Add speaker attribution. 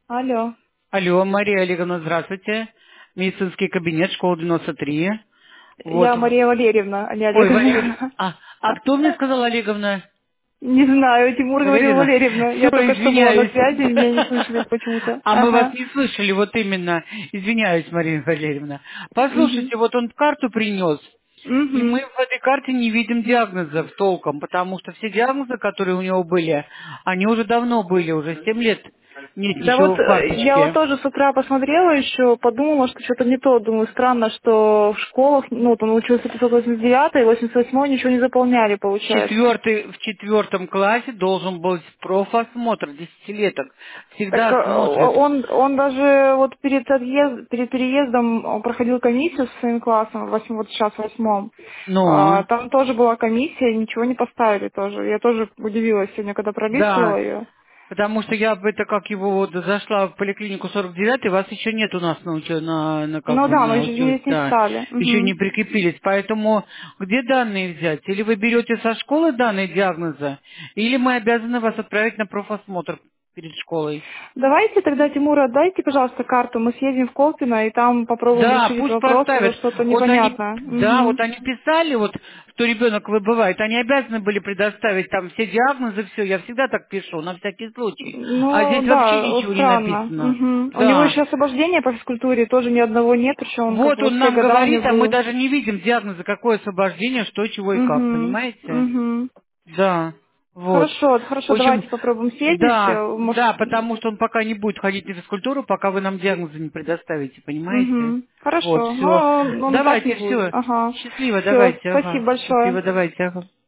Speaker 1: Алло.
Speaker 2: Алло, Мария Олеговна, здравствуйте. Медицинский кабинет, школа 93. Вот.
Speaker 1: Я Мария Валерьевна, а не
Speaker 2: Ой,
Speaker 1: Олеговна.
Speaker 2: а кто мне сказал Олеговна?
Speaker 1: Не знаю, Тимур говорил
Speaker 2: Валерьевна?
Speaker 1: Валерьевна.
Speaker 2: Все,
Speaker 1: Я только что была на
Speaker 2: извиняюсь.
Speaker 1: связи, и меня не слышали почему-то.
Speaker 2: А мы вас
Speaker 1: Ага.
Speaker 2: не слышали, вот именно. Извиняюсь, Мария Валерьевна.
Speaker 1: Угу.
Speaker 2: Послушайте, вот он карту принес, и мы
Speaker 1: Угу.
Speaker 2: в этой карте не видим диагнозов толком, потому что все диагнозы, которые у него были, они уже давно были, уже 7 лет нет
Speaker 1: Да вот
Speaker 2: ничего в
Speaker 1: я вот
Speaker 2: карточке.
Speaker 1: тоже с утра посмотрела еще, подумала, что что-то не то. Думаю, странно, что в школах, ну, вот он учился 589 и 88 ничего не заполняли, получается.
Speaker 2: В четвертом классе должен быть профосмотр, десятилеток.
Speaker 1: Так
Speaker 2: Всегда смотрят.
Speaker 1: он даже вот перед переездом он проходил комиссию со своим классом, вот сейчас в 8.
Speaker 2: Ну,
Speaker 1: Там тоже была комиссия, ничего не поставили тоже. Я тоже удивилась сегодня, когда пролистывала
Speaker 2: да.
Speaker 1: ее.
Speaker 2: Потому что я это как его вот зашла в поликлинику 49, вас еще нет у нас на как
Speaker 1: Ну
Speaker 2: бы
Speaker 1: да, мы
Speaker 2: на
Speaker 1: еще
Speaker 2: учете,
Speaker 1: здесь не
Speaker 2: да.
Speaker 1: встали.
Speaker 2: Еще не
Speaker 1: Мгм.
Speaker 2: прикрепились. Поэтому где данные взять? Или вы берете со школы данные диагноза, или мы обязаны вас отправить на профосмотр перед школой.
Speaker 1: Давайте тогда, Тимур, отдайте, пожалуйста, карту. Мы съездим в Колпино и там попробуем
Speaker 2: Да,
Speaker 1: решить этот
Speaker 2: пусть
Speaker 1: вопрос, а то
Speaker 2: поставят.
Speaker 1: что-то
Speaker 2: Вот они,
Speaker 1: непонятно.
Speaker 2: да, вот
Speaker 1: Мгм.
Speaker 2: они писали, вот, что ребенок выбывает, они обязаны были предоставить там все диагнозы, все. Я всегда так пишу, на всякий случай. А
Speaker 1: Ну
Speaker 2: здесь вообще
Speaker 1: да, вот
Speaker 2: ничего не
Speaker 1: странно.
Speaker 2: написано.
Speaker 1: Мгм. У него
Speaker 2: Да.
Speaker 1: еще освобождение по физкультуре тоже ни одного нет, причем он как
Speaker 2: Вот
Speaker 1: бы вот
Speaker 2: он
Speaker 1: все
Speaker 2: нам
Speaker 1: года у него
Speaker 2: говорит, а мы
Speaker 1: был.
Speaker 2: даже не видим диагноза, какое освобождение, что, чего и как,
Speaker 1: Угу,
Speaker 2: понимаете?
Speaker 1: угу.
Speaker 2: Да, вот.
Speaker 1: Хорошо,
Speaker 2: В
Speaker 1: хорошо,
Speaker 2: общем,
Speaker 1: давайте попробуем съездить.
Speaker 2: да,
Speaker 1: Может,
Speaker 2: да, потому что он пока не будет ходить на физкультуру, пока вы нам диагнозы не предоставите, понимаете?
Speaker 1: угу.
Speaker 2: Вот,
Speaker 1: Хорошо, но
Speaker 2: все.
Speaker 1: он и так не
Speaker 2: Давайте,
Speaker 1: будет.
Speaker 2: все.
Speaker 1: Ага.
Speaker 2: Счастливо,
Speaker 1: Все,
Speaker 2: давайте, ага.
Speaker 1: спасибо большое.
Speaker 2: Счастливо, давайте, ага.